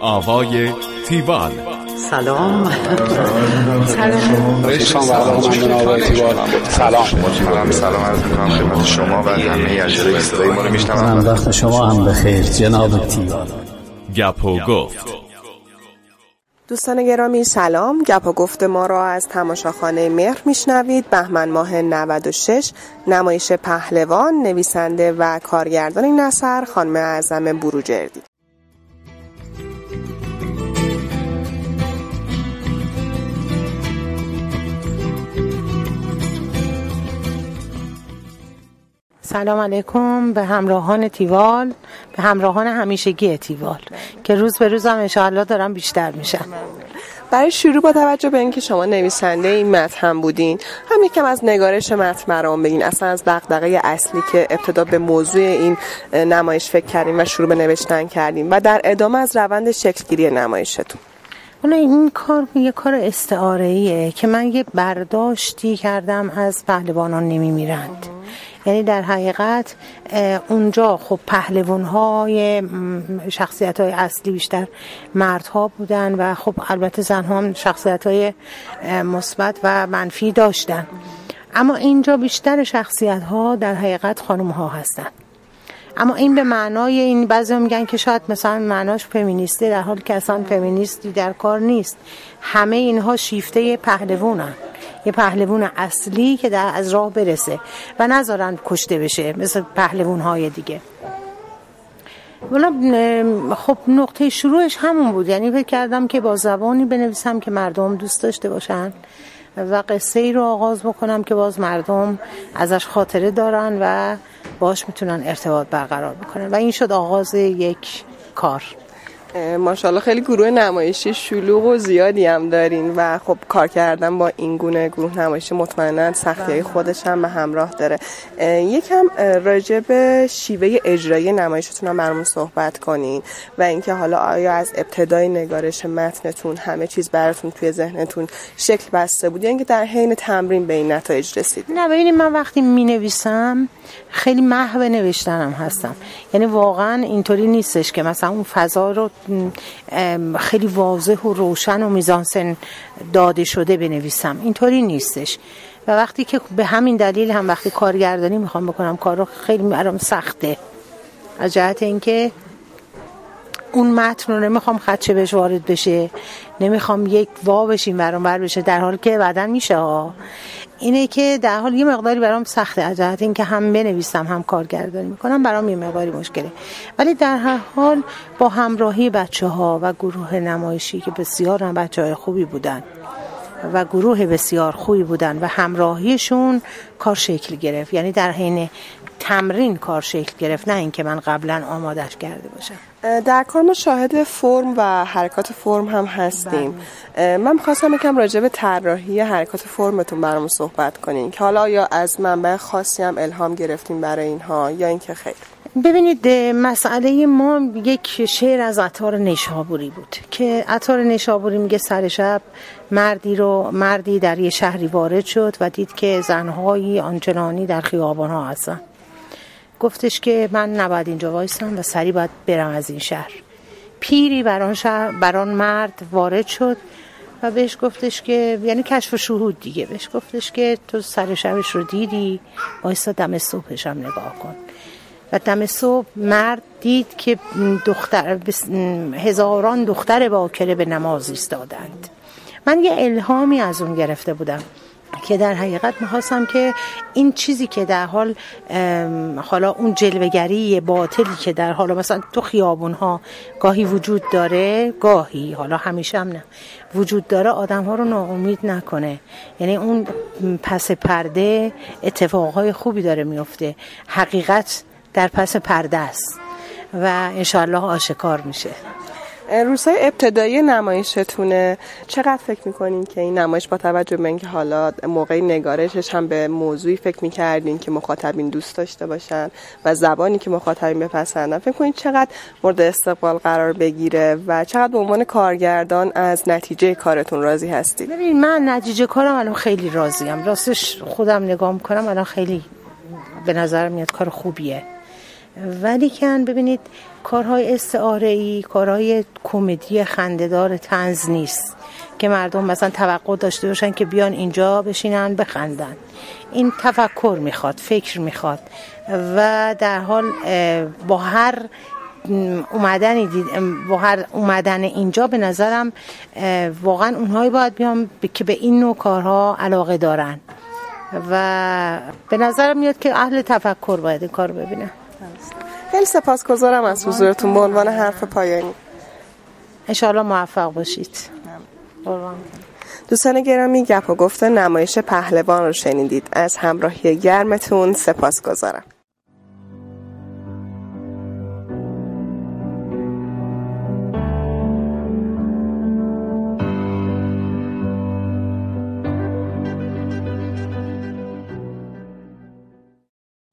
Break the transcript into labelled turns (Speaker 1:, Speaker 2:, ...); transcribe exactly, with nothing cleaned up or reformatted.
Speaker 1: آوای تیوال.
Speaker 2: سلام.
Speaker 3: سلام.
Speaker 4: سلام. سلام عرض می‌کنم خدمت شما و همه اجرای صدای ما رو میشنوم.
Speaker 2: وقت شما هم بخیر جناب تیوال.
Speaker 1: گپ و گفت.
Speaker 5: دوستان گرامی سلام. گپ و گفت ما را از تماشاخانه مهر میشنوید. بهمن ماه نود و شش، نمایش پهلوان، نویسنده و کارگردان این اثر خانم اعظم بروجردی.
Speaker 6: سلام علیکم به همراهان تیوال، به همراهان همیشگی تیوال که روز به روز هم انشاءالله دارم بیشتر میشن.
Speaker 5: برای شروع با توجه به اینکه شما نویسنده این متن هم بودین، هم یکم از نگارش متن برام بگین، اصلا از دغدغه اصلی که ابتدا به موضوع این نمایش فکر کردیم و شروع به نوشتن کردیم و در ادامه از روند شکلگیری نمایشتون.
Speaker 6: حالا این کار یه کار استعاره‌ایه که من یه برداشتی کردم از پهلوانان نمیمیرند. یعنی در حقیقت اونجا خب پهلوان‌های شخصیت‌های اصلی بیشتر مردها بودن و خب البته زن‌ها هم شخصیت‌های مثبت و منفی داشتن، اما اینجا بیشتر شخصیت‌ها در حقیقت خانم‌ها هستن. اما این به معنای این بعضی میگن که شاید مثلا معناش فمینیسته، در حالی که اصلا فمینیستی در کار نیست. همه اینها شیفته پهلوانن، یه پهلوان اصلی که در از راه برسه و نذارن کشته بشه مثل پهلوان‌های دیگه. ولی خب نقطه شروعش همون بود، یعنی فکر کردم که با زبانی بنویسم که مردم دوست داشته باشن و قصه ای رو آغاز بکنم که باز مردم ازش خاطره دارن و باش میتونن ارتباط برقرار بکنن و این شد آغاز یک کار.
Speaker 5: ماشاءالله خیلی گروه نمایشی شلوغ و زیادی هم دارین و خب کار کردن با این گونه گروه نمایشی مطمئنا سختی‌های خودش هم به همراه داره. یکم راجع به شیوه اجرایی نمایشتون هم برامون صحبت کنین و اینکه حالا آیا از ابتدای نگارش متنتون همه چیز براتون توی ذهنتون شکل بسته بود یا اینکه در حین تمرین به این نتایج رسید؟
Speaker 6: نه ببینید، من وقتی می‌نویسم خیلی محو نوشتنم هستم، یعنی واقعا اینطوری نیستش که مثلا اون فضا رو خیلی واضح و روشن و میزانسن داده شده بنویسم، اینطوری نیستش. و وقتی که به همین دلیل هم وقتی کارگردانی میخوام بکنم کار رو خیلی برام سخته، از جهت اینکه اون متن رو نمیخوام خدشه بهش وارد بشه، نمیخوام یک وا بشیم برام بر بشه، در حالی که بعدن میشه ها. اینه که در حال یه مقداری برام سخته، از جهت اینکه هم بنویسم هم کارگردانی میکنم برام یه مقداری مشکله، ولی در هر حال با همراهی بچه‌ها و گروه نمایشی که بسیار هم بچه‌های خوبی بودن و گروه بسیار خوبی بودن و همراهیشون کار شکل گرفت. یعنی در حین تمرین کار شکل گرفت، نه اینکه من قبلا آمادش کرده باشم.
Speaker 5: در کار ما شاهد فرم و حرکات فرم هم هستیم. بله. من می‌خواستم یکم راجع به طراحی حرکات فرمتون برامون صحبت کنین که حالا یا از منبع خاصی هم الهام گرفتین برای اینها یا اینکه خیر؟
Speaker 6: ببینید، مسئله ما یک شعر از عطار نیشابوری بود که عطار نیشابوری میگه سر شب مردی رو مردی در یه شهری وارد شد و دید که زنهایی آنچنانی در خیابان‌ها هستن. گفتش که من نباید اینجا وایسم و سری باید برم از این شهر. پیری بران شهر بران مرد وارد شد و بهش گفتش که یعنی کشف شهود دیگه، بهش گفتش که تو سر شبش رو دیدی، وایسا دم صبحش هم نگاه کن. و دم صبح مرد دید که دختر هزاران دختر باکره به نماز ایستادند. من یه الهامی از اون گرفته بودم که در حقیقت می‌خواستم که این چیزی که در حال حالا اون جلوه‌گری باطلی که در حال مثلا تو خیابون‌ها گاهی وجود داره، گاهی حالا همیشه هم نه وجود داره، آدم‌ها رو ناامید نکنه. یعنی اون پس پرده اتفاقهای خوبی داره میفته، حقیقت در پس پرده است و انشالله آشکار میشه.
Speaker 5: روزهای ابتدایی نمایشتونه، چقدر فکر میکنین که این نمایش با توجه به اینکه حالا موقع نگارشش هم به موضوعی فکر میکردین که مخاطبین دوست داشته باشن و زبانی که مخاطبین بپسندن، فکر کنین چقدر مورد استقبال قرار بگیره و چقدر به عنوان کارگردان از نتیجه کارتون راضی هستید؟
Speaker 6: ببین، من نتیجه کارم الان خیلی راضیم، راستش خودم نگاه میکنم الان خیلی به نظر میاد کار خوبیه ولی کن ببینید کارهای استعاره‌ای، کارهای کمدی خنده‌دار طنز نیست که مردم مثلا توقع داشته باشن که بیان اینجا بشینن بخندن. این تفکر میخواد، فکر میخواد و در حال با هر اومدن دید با هر اومدن اینجا به نظرم واقعا اونهایی باید بیان که به این نوع کارها علاقه دارن و به نظرم میاد که اهل تفکر باید این کار ببینن.
Speaker 5: خیلی سپاسگزارم از حضورتون. به عنوان حرف پایانی
Speaker 6: انشاءالله موفق باشید.
Speaker 5: دوستان گرامی، گپ و گفت نمایش پهلوان رو شنیدید. از همراهی گرمتون سپاسگزارم.